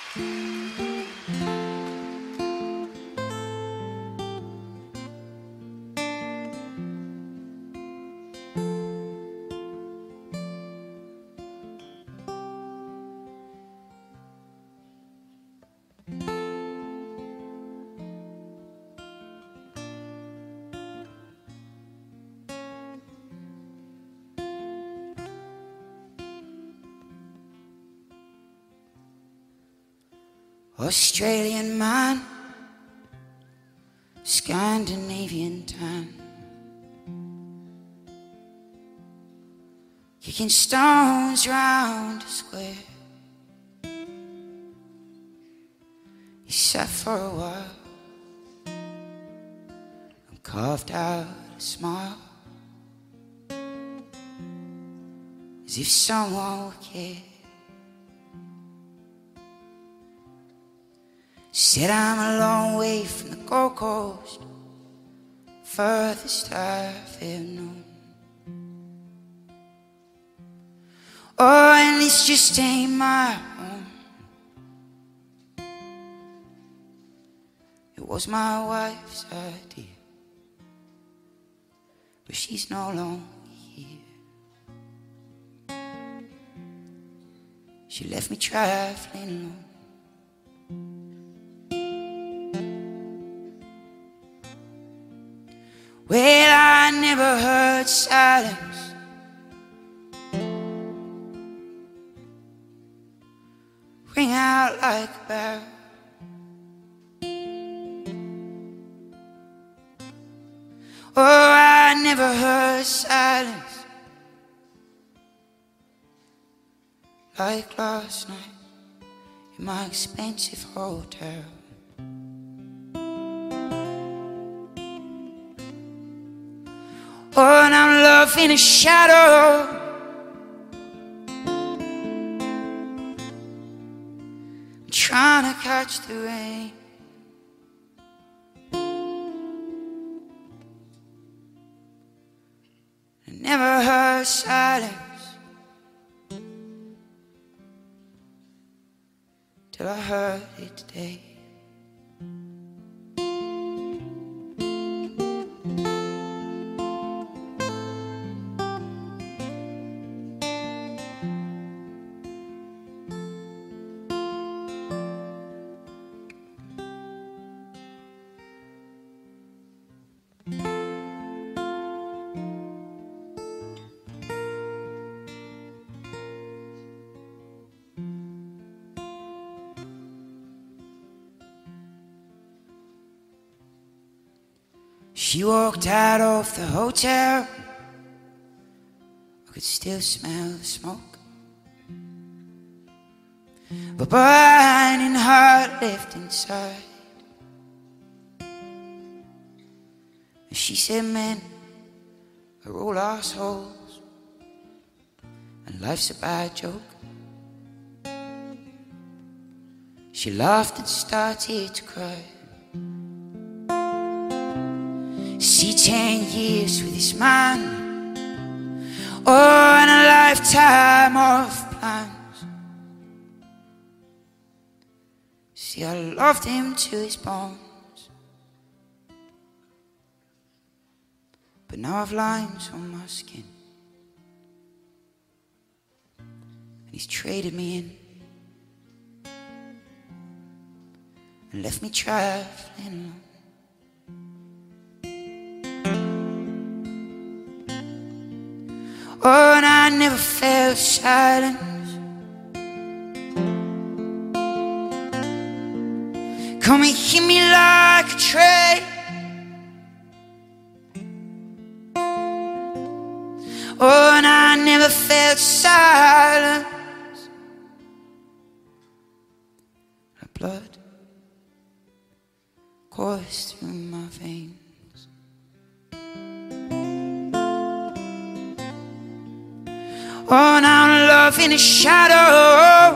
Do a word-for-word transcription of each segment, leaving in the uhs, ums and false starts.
Australian man, Scandinavian tan, kicking stones round a square. He sat for a while and carved out a smile, as if someone would care. Said I'm a long way from the Gold Coast, furthest I've ever known. Oh, and this just ain't my home. It was my wife's idea, but she's no longer here. She left me traveling alone. Well, I never heard silence ring out like a bell. Oh, I never heard silence like last night in my expensive hotel. Oh, and I'm loving a shadow, I'm trying to catch the rain. I never heard silence till I heard it today. She walked out of the hotel, I could still smell the smoke. But burning heart left inside. And she said, men are all assholes, and life's a bad joke. She laughed and started to cry. See, ten years with this man, oh, and a lifetime of plans. See, I loved him to his bones, but now I've lines on my skin, and he's traded me in and left me traveling alone. Oh, and I never felt silence come and hit me like a train. Oh, and I never felt silence like blood coursed through my veins. Oh, now I'm loving a shadow,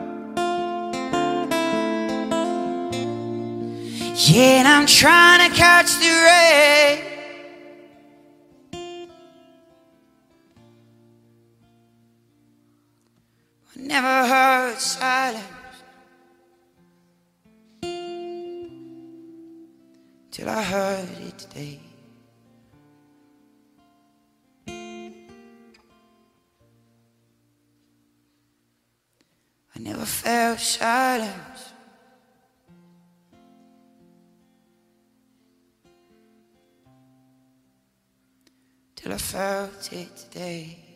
yeah, and I'm trying to catch the rain. I never heard silence till I heard it today. I never felt silence till I felt it today.